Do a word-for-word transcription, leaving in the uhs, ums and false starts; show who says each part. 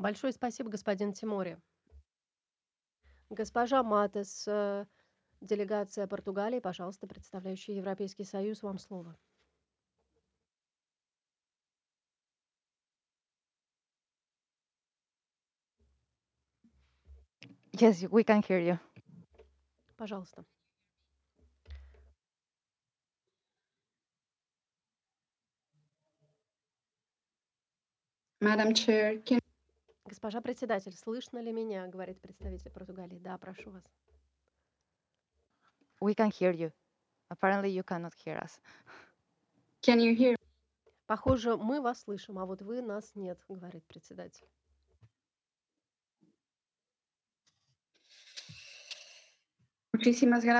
Speaker 1: Большое спасибо, господин Тимори. Госпожа Матес, э, делегация Португалии, пожалуйста, представляющая Европейский Союз, вам слово.
Speaker 2: Yes, we can hear you.
Speaker 1: Пожалуйста.
Speaker 3: Madam Chair, can
Speaker 1: Госпожа председатель, слышно ли меня, говорит представитель Португалии. Да, прошу вас.
Speaker 2: We can hear you. Apparently, you cannot hear us.
Speaker 3: can you hear?
Speaker 1: Похоже, мы вас слышим, а вот вы нас нет, говорит председатель.
Speaker 3: Muchísimas gracias.